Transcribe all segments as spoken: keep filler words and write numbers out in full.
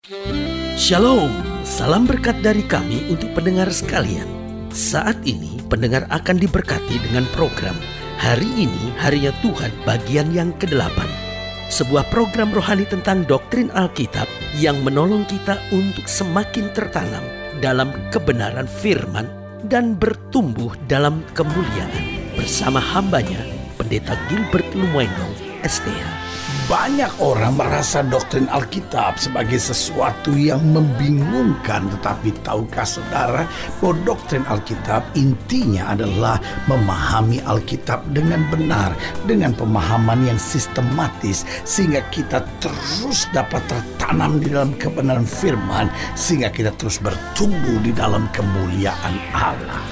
Shalom, salam berkat dari kami untuk pendengar sekalian. Saat ini pendengar akan diberkati dengan program Hari Ini Harinya Tuhan bagian yang kedelapan. Sebuah program rohani tentang doktrin Alkitab yang menolong kita untuk semakin tertanam dalam kebenaran firman dan bertumbuh dalam kemuliaan. Bersama hambanya, Pendeta Gilbert Lumwendong, S T H. Banyak orang merasa doktrin Alkitab sebagai sesuatu yang membingungkan. Tetapi tahukah saudara bahwa doktrin Alkitab intinya adalah memahami Alkitab dengan benar, dengan pemahaman yang sistematis, sehingga kita terus dapat tertanam di dalam kebenaran firman, sehingga kita terus bertumbuh di dalam kemuliaan Allah.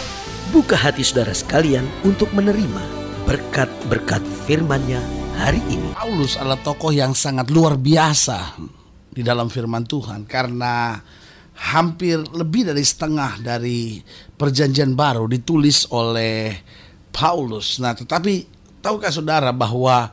Buka hati saudara sekalian untuk menerima berkat-berkat firman-Nya hari ini. Paulus adalah tokoh yang sangat luar biasa di dalam firman Tuhan, karena hampir lebih dari setengah dari perjanjian baru ditulis oleh Paulus. Nah, tetapi tahukah saudara bahwa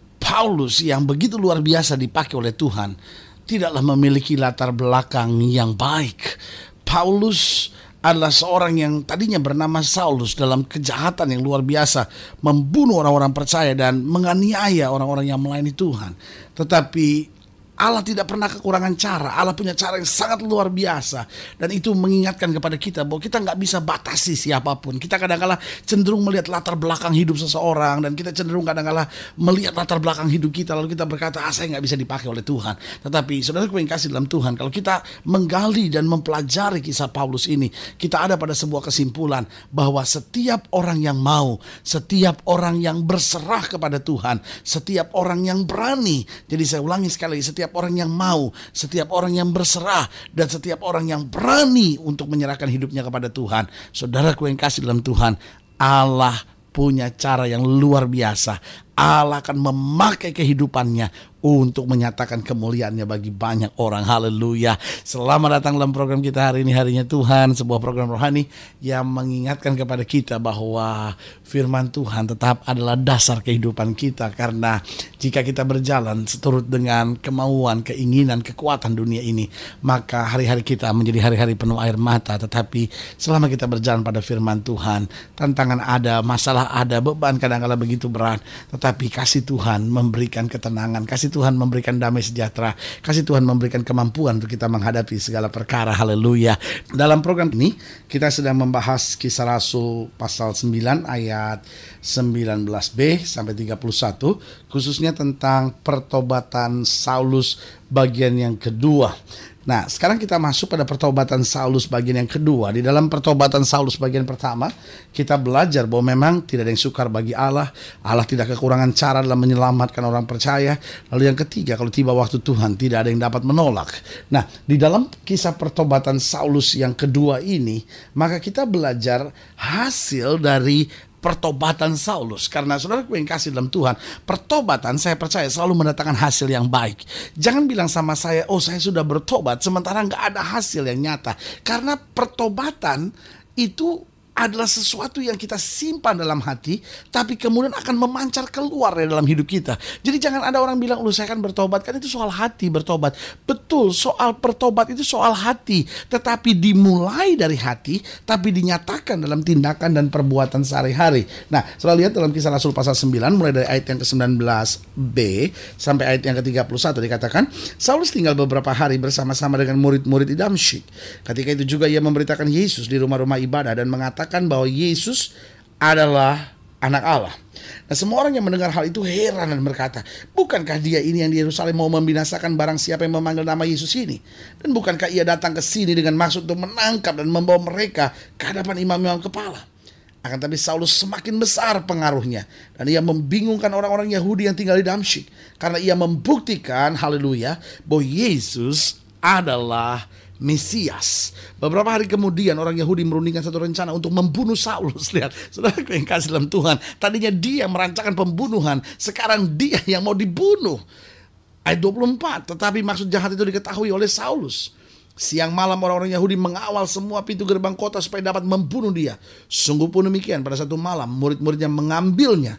Paulus yang begitu luar biasa dipakai oleh Tuhan tidaklah memiliki latar belakang yang baik. Paulus adalah seorang yang tadinya bernama Saulus dalam kejahatan yang luar biasa, membunuh orang-orang percaya dan menganiaya orang-orang yang melayani Tuhan. Tetapi Allah tidak pernah kekurangan cara. Allah punya cara yang sangat luar biasa. Dan itu mengingatkan kepada kita bahwa kita gak bisa batasi siapapun. Kita kadang-kala cenderung melihat latar belakang hidup seseorang, dan kita cenderung kadang-kala melihat latar belakang hidup kita, lalu kita berkata, ah saya gak bisa dipakai oleh Tuhan. Tetapi saudara-saudara yang kasih dalam Tuhan, kalau kita menggali dan mempelajari kisah Paulus ini, kita ada pada sebuah kesimpulan bahwa setiap orang yang mau, setiap orang yang berserah kepada Tuhan, setiap orang yang berani. Jadi saya ulangi sekali lagi, setiap orang yang mau, setiap orang yang berserah, dan setiap orang yang berani untuk menyerahkan hidupnya kepada Tuhan. Saudaraku yang kasih dalam Tuhan, Allah punya cara yang luar biasa. Allah akan memakai kehidupannya untuk menyatakan kemuliaannya bagi banyak orang. Haleluya. Selamat datang dalam program kita hari ini, Harinya Tuhan, sebuah program rohani yang mengingatkan kepada kita bahwa firman Tuhan tetap adalah dasar kehidupan kita. Karena jika kita berjalan seturut dengan kemauan, keinginan, kekuatan dunia ini, maka hari-hari kita menjadi hari-hari penuh air mata. Tetapi selama kita berjalan pada firman Tuhan, tantangan ada, masalah ada, beban kadang-kala begitu berat, tetapi kasih Tuhan memberikan ketenangan, kasih Tuhan memberikan damai sejahtera, kasih Tuhan memberikan kemampuan untuk kita menghadapi segala perkara. Haleluya. Dalam program ini kita sedang membahas Kisah Rasul pasal sembilan ayat sembilan belas b sampai tiga puluh satu, khususnya tentang pertobatan Saulus bagian yang kedua. Nah, sekarang kita masuk pada pertobatan Saulus bagian yang kedua. Di dalam pertobatan Saulus bagian pertama, kita belajar bahwa memang tidak ada yang sukar bagi Allah. Allah tidak kekurangan cara dalam menyelamatkan orang percaya. Lalu yang ketiga, kalau tiba waktu Tuhan, tidak ada yang dapat menolak. Nah, di dalam kisah pertobatan Saulus yang kedua ini, maka kita belajar hasil dari pertobatan Saulus. Karena saudaraku yang kasih dalam Tuhan, pertobatan saya percaya selalu mendatangkan hasil yang baik. Jangan bilang sama saya, oh saya sudah bertobat, sementara gak ada hasil yang nyata. Karena pertobatan itu adalah sesuatu yang kita simpan dalam hati, tapi kemudian akan memancar keluar dari dalam hidup kita. Jadi jangan ada orang bilang, lu saya akan bertobat, kan itu soal hati bertobat. Betul, soal pertobat itu soal hati, tetapi dimulai dari hati, tapi dinyatakan dalam tindakan dan perbuatan sehari-hari. Nah, setelah lihat dalam Kisah Rasul pasal sembilan, mulai dari ayat yang ke sembilan belas b sampai ayat yang ke tiga puluh satu, dikatakan, Saulus tinggal beberapa hari bersama-sama dengan murid-murid di Damsyik. Ketika itu juga ia memberitakan Yesus di rumah-rumah ibadah dan mengatakan bahwa Yesus adalah anak Allah. Nah, semua orang yang mendengar hal itu heran dan berkata, bukankah dia ini yang di Yerusalem mau membinasakan barang siapa yang memanggil nama Yesus ini? Dan bukankah ia datang ke sini dengan maksud untuk menangkap dan membawa mereka ke hadapan imam-imam kepala? Akan tapi Saulus semakin besar pengaruhnya, dan ia membingungkan orang-orang Yahudi yang tinggal di Damsyik, karena ia membuktikan, haleluya, bahwa Yesus adalah Mesias. Beberapa hari kemudian orang Yahudi merundingkan satu rencana untuk membunuh Saulus. Lihat, saudaraku yang kasih dalam Tuhan, tadinya dia merancangkan pembunuhan, sekarang dia yang mau dibunuh. Ayat dua puluh empat, tetapi maksud jahat itu diketahui oleh Saulus. Siang malam orang-orang Yahudi mengawal semua pintu gerbang kota supaya dapat membunuh dia. Sungguh pun demikian, pada satu malam murid-muridnya mengambilnya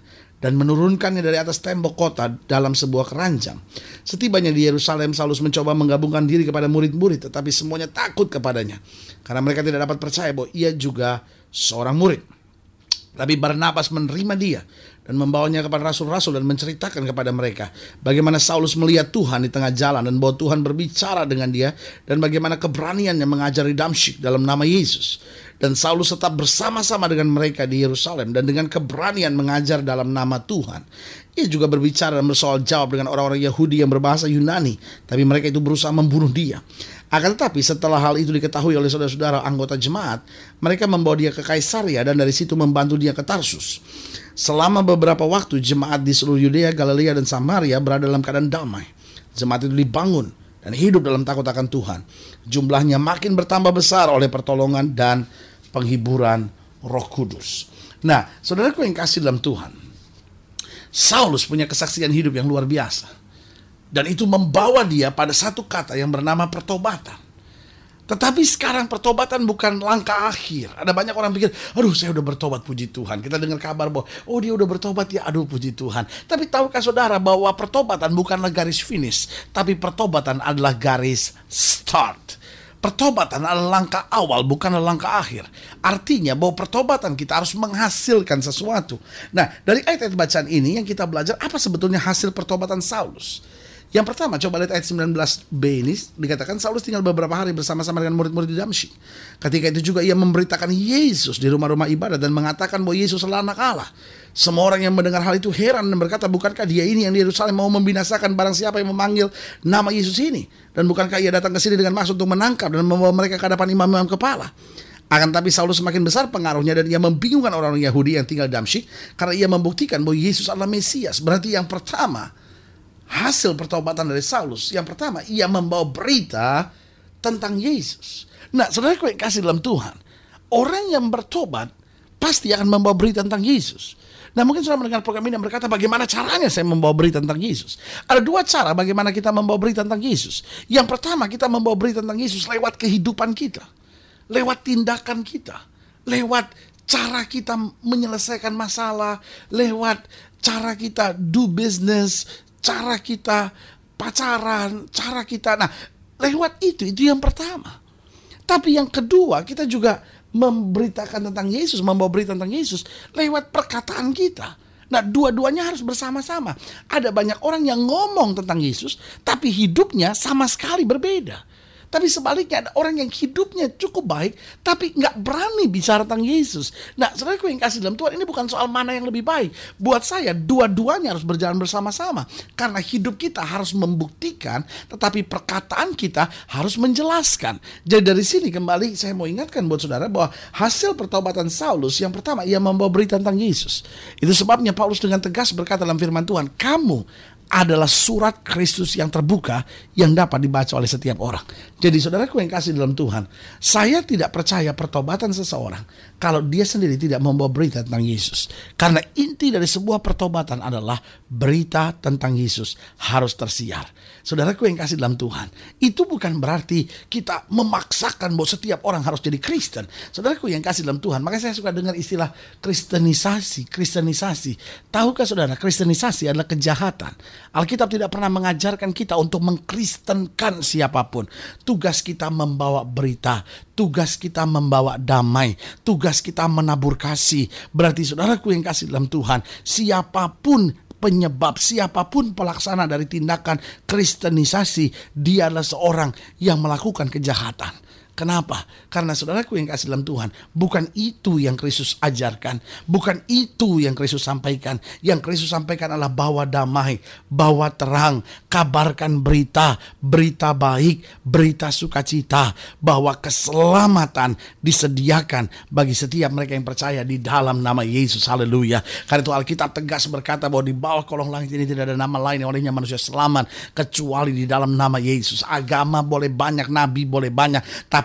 dan menurunkannya dari atas tembok kota dalam sebuah keranjang. Setibanya di Yerusalem, Saulus mencoba menggabungkan diri kepada murid-murid, tetapi semuanya takut kepadanya karena mereka tidak dapat percaya bahwa ia juga seorang murid. Tapi Barnabas menerima dia dan membawanya kepada rasul-rasul dan menceritakan kepada mereka bagaimana Saulus melihat Tuhan di tengah jalan dan bahwa Tuhan berbicara dengan dia, dan bagaimana keberaniannya mengajari Damsyik dalam nama Yesus. Dan Saulus tetap bersama-sama dengan mereka di Yerusalem dan dengan keberanian mengajar dalam nama Tuhan. Ia juga berbicara dan bersoal jawab dengan orang-orang Yahudi yang berbahasa Yunani, tapi mereka itu berusaha membunuh dia. Akan tetapi setelah hal itu diketahui oleh saudara-saudara anggota jemaat, mereka membawa dia ke Kaisaria dan dari situ membantu dia ke Tarsus. Selama beberapa waktu jemaat di seluruh Yudea, Galilea dan Samaria berada dalam keadaan damai. Jemaat itu dibangun dan hidup dalam takut akan Tuhan. Jumlahnya makin bertambah besar oleh pertolongan dan penghiburan Roh Kudus. Nah, saudaraku yang kasih dalam Tuhan, Saulus punya kesaksian hidup yang luar biasa. Dan itu membawa dia pada satu kata yang bernama pertobatan. Tetapi sekarang pertobatan bukan langkah akhir. Ada banyak orang pikir, aduh saya udah bertobat, puji Tuhan. Kita dengar kabar bahwa, oh dia udah bertobat ya, aduh puji Tuhan. Tapi tahukah saudara bahwa pertobatan bukanlah garis finish, tapi pertobatan adalah garis start. Pertobatan adalah langkah awal, bukanlah langkah akhir. Artinya bahwa pertobatan kita harus menghasilkan sesuatu. Nah, dari ayat-ayat bacaan ini yang kita belajar apa sebetulnya hasil pertobatan Saulus. Yang pertama, coba lihat ayat sembilan belas b ini, dikatakan Saulus tinggal beberapa hari bersama-sama dengan murid-murid di Damsyik. Ketika itu juga ia memberitakan Yesus di rumah-rumah ibadat dan mengatakan bahwa Yesus adalah anak Allah. Semua orang yang mendengar hal itu heran dan berkata, bukankah dia ini yang di Yerusalem mau membinasakan barang siapa yang memanggil nama Yesus ini? Dan bukankah ia datang ke sini dengan maksud untuk menangkap dan membawa mereka ke hadapan imam-imam kepala? Akan tapi Saulus semakin besar pengaruhnya dan ia membingungkan orang-orang Yahudi yang tinggal di Damsyik karena ia membuktikan bahwa Yesus adalah Mesias. Berarti yang pertama, hasil pertobatan dari Saulus, yang pertama ia membawa berita tentang Yesus. Nah, saudaraku yang kasih dalam Tuhan, orang yang bertobat pasti akan membawa berita tentang Yesus. Nah, mungkin saudara mendengar program ini dan berkata, bagaimana caranya saya membawa berita tentang Yesus? Ada dua cara bagaimana kita membawa berita tentang Yesus. Yang pertama, kita membawa berita tentang Yesus lewat kehidupan kita, lewat tindakan kita, lewat cara kita menyelesaikan masalah, lewat cara kita do business, cara kita pacaran, cara kita, nah lewat itu, itu yang pertama. Tapi yang kedua, kita juga memberitakan tentang Yesus, membawa berita tentang Yesus lewat perkataan kita. Nah, dua-duanya harus bersama-sama. Ada banyak orang yang ngomong tentang Yesus, tapi hidupnya sama sekali berbeda. Tapi sebaliknya ada orang yang hidupnya cukup baik, tapi nggak berani bicara tentang Yesus. Nah, saudaraku yang kasih dalam Tuhan, ini bukan soal mana yang lebih baik. Buat saya, dua-duanya harus berjalan bersama-sama. Karena hidup kita harus membuktikan, tetapi perkataan kita harus menjelaskan. Jadi dari sini kembali saya mau ingatkan buat saudara bahwa hasil pertobatan Saulus, yang pertama ia membawa berita tentang Yesus. Itu sebabnya Paulus dengan tegas berkata dalam firman Tuhan, kamu adalah surat Kristus yang terbuka yang dapat dibaca oleh setiap orang. Jadi saudaraku yang kasih dalam Tuhan, saya tidak percaya pertobatan seseorang kalau dia sendiri tidak membawa berita tentang Yesus. Karena inti dari sebuah pertobatan adalah berita tentang Yesus harus tersiar. Saudaraku yang kasih dalam Tuhan, itu bukan berarti kita memaksakan bahwa setiap orang harus jadi Kristen. Saudaraku yang kasih dalam Tuhan, makanya saya suka dengar istilah kristenisasi, kristenisasi. Tahukah saudara, kristenisasi adalah kejahatan. Alkitab tidak pernah mengajarkan kita untuk mengkristenkan siapapun. Tugas kita membawa berita, tugas kita membawa damai, tugas kita menabur kasih. Berarti saudaraku yang kasih dalam Tuhan, siapapun penyebab, siapapun pelaksana dari tindakan kristenisasi, dia adalah seorang yang melakukan kejahatan. Kenapa? Karena saudaraku yang kasih dalam Tuhan, bukan itu yang Kristus ajarkan, bukan itu yang Kristus sampaikan. Yang Kristus sampaikan adalah bawa damai, bawa terang, kabarkan berita, berita baik, berita sukacita, bahwa keselamatan disediakan bagi setiap mereka yang percaya di dalam nama Yesus. Haleluya. Karena itu Alkitab tegas berkata bahwa di bawah kolong langit ini tidak ada nama lain yang olehnya manusia selamat kecuali di dalam nama Yesus. Agama boleh banyak, nabi boleh banyak, tapi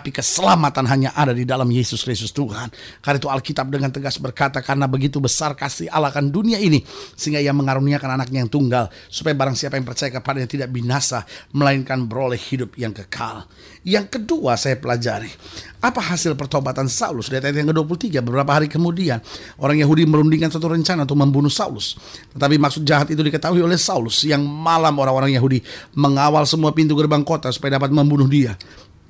Tetapi keselamatan hanya ada di dalam Yesus Kristus Tuhan. Karena itu Alkitab dengan tegas berkata, karena begitu besar kasih Allah akan dunia ini, sehingga Ia mengaruniakan anaknya yang tunggal, supaya barang siapa yang percaya kepadanya tidak binasa, melainkan beroleh hidup yang kekal. Yang kedua saya pelajari, apa hasil pertobatan Saulus? Di ayat yang kedua puluh tiga, beberapa hari kemudian orang Yahudi merundingkan suatu rencana untuk membunuh Saulus. Tetapi maksud jahat itu diketahui oleh Saulus. Yang malam orang-orang Yahudi mengawal semua pintu gerbang kota supaya dapat membunuh dia.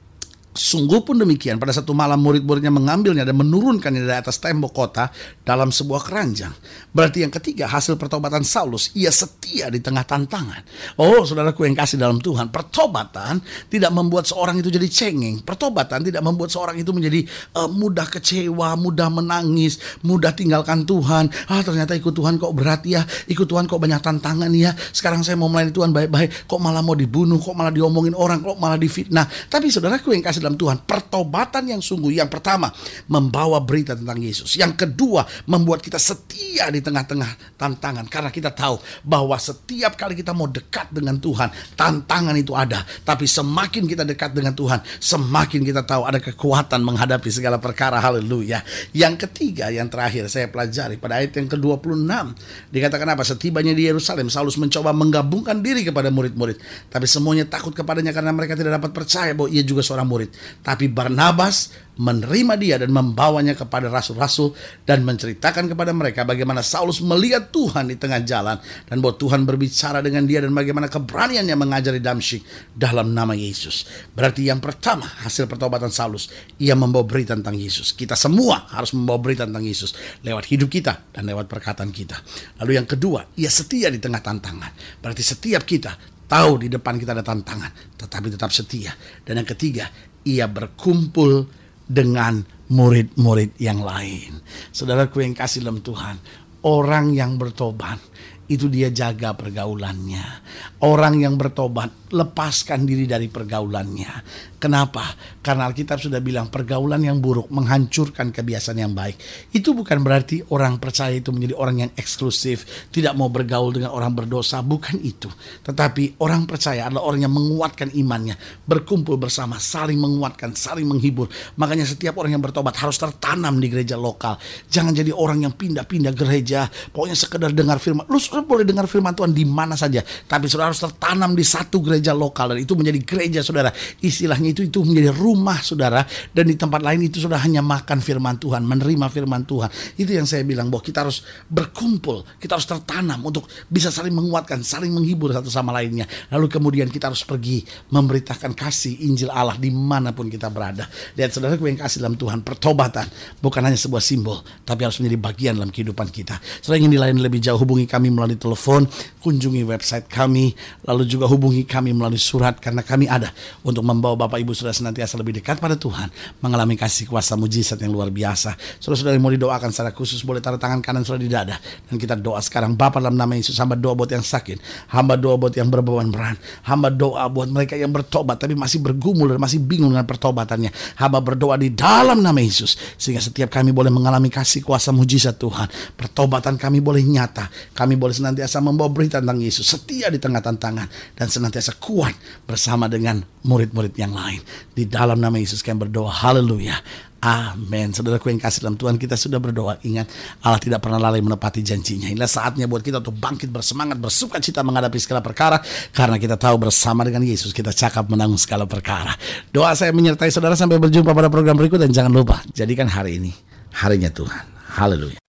Sungguh pun demikian, pada satu malam murid-muridnya mengambilnya dan menurunkannya dari atas tembok kota dalam sebuah keranjang. Berarti yang ketiga, hasil pertobatan Saulus, ia setia di tengah tantangan. Oh saudaraku yang kasih dalam Tuhan, pertobatan tidak membuat seorang itu jadi cengeng. Pertobatan tidak membuat seorang itu menjadi uh, mudah kecewa, mudah menangis, mudah tinggalkan Tuhan. Ah ternyata ikut Tuhan kok berat ya, ikut Tuhan kok banyak tantangan ya. Sekarang saya mau melayani Tuhan baik-baik, kok malah mau dibunuh, kok malah diomongin orang, kok malah difitnah. Tapi saudaraku yang kasih dalam Tuhan, pertobatan yang sungguh, yang pertama membawa berita tentang Yesus, yang kedua membuat kita setia di tengah-tengah tantangan, karena kita tahu bahwa setiap kali kita mau dekat dengan Tuhan, tantangan itu ada, tapi semakin kita dekat dengan Tuhan, semakin kita tahu ada kekuatan menghadapi segala perkara. Haleluya. Yang ketiga, yang terakhir saya pelajari pada ayat yang ke dua puluh enam, dikatakan apa? Setibanya di Yerusalem, Saulus mencoba menggabungkan diri kepada murid-murid, tapi semuanya takut kepadanya karena mereka tidak dapat percaya bahwa ia juga seorang murid. Tapi Barnabas menerima dia dan membawanya kepada rasul-rasul dan menceritakan kepada mereka bagaimana Saulus melihat Tuhan di tengah jalan dan bahwa Tuhan berbicara dengan dia dan bagaimana keberaniannya mengajari Damsyik dalam nama Yesus. Berarti yang pertama, hasil pertobatan Saulus, ia membawa berita tentang Yesus. Kita semua harus membawa berita tentang Yesus lewat hidup kita dan lewat perkataan kita. Lalu yang kedua, ia setia di tengah tantangan. Berarti setiap kita tahu di depan kita ada tantangan, tetapi tetap setia. Dan yang ketiga, ia berkumpul dengan murid-murid yang lain. Saudaraku yang kasih dalam Tuhan, orang yang bertobat itu dia jaga pergaulannya. Orang yang bertobat lepaskan diri dari pergaulannya. Kenapa? Karena Alkitab sudah bilang pergaulan yang buruk menghancurkan kebiasaan yang baik. Itu bukan berarti orang percaya itu menjadi orang yang eksklusif, tidak mau bergaul dengan orang berdosa. Bukan itu. Tetapi orang percaya adalah orang yang menguatkan imannya, berkumpul bersama, saling menguatkan, saling menghibur. Makanya setiap orang yang bertobat harus tertanam di gereja lokal. Jangan jadi orang yang pindah-pindah gereja, pokoknya sekedar dengar firman. Lu sudah boleh dengar firman Tuhan di mana saja, tapi saudara harus tertanam di satu gereja lokal, dan itu menjadi gereja saudara. Istilahnya itu itu menjadi rumah saudara, dan di tempat lain itu sudah hanya makan firman Tuhan, menerima firman Tuhan. Itu yang saya bilang bahwa kita harus berkumpul, kita harus tertanam untuk bisa saling menguatkan, saling menghibur satu sama lainnya. Lalu kemudian kita harus pergi memberitakan kasih Injil Allah dimanapun kita berada. Lihat saudaraku yang kasih dalam Tuhan, pertobatan bukan hanya sebuah simbol, tapi harus menjadi bagian dalam kehidupan kita. Saudara ingin dilayani lebih jauh, hubungi kami melalui telepon, kunjungi website kami, lalu juga hubungi kami melalui surat, karena kami ada untuk membawa Bapak Ibu Saudara senantiasa lebih dekat pada Tuhan, mengalami kasih kuasa mujizat yang luar biasa. Saudara-saudara mau didoakan secara khusus, boleh taruh tangan kanan saudara di dada, dan kita doa sekarang. Bapa, dalam nama Yesus, hamba doa buat yang sakit, hamba doa buat yang berbeban berat, hamba doa buat mereka yang bertobat tapi masih bergumul dan masih bingung dengan pertobatannya. Hamba berdoa di dalam nama Yesus, sehingga setiap kami boleh mengalami kasih kuasa mujizat Tuhan. Pertobatan kami boleh nyata, kami boleh senantiasa membawa berita tentang Yesus, setia di tengah tantangan, dan senantiasa kuat bersama dengan murid-murid yang lain. Di dalam nama Yesus kami berdoa, haleluya, amin. Saudaraku yang kasih dalam Tuhan, kita sudah berdoa. Ingat, Allah tidak pernah lalai menepati janjinya. Inilah saatnya buat kita untuk bangkit bersemangat, bersuka cita menghadapi segala perkara, karena kita tahu bersama dengan Yesus kita cakap menanggung segala perkara. Doa saya menyertai saudara sampai berjumpa pada program berikut, dan jangan lupa jadikan hari ini harinya Tuhan. Haleluya.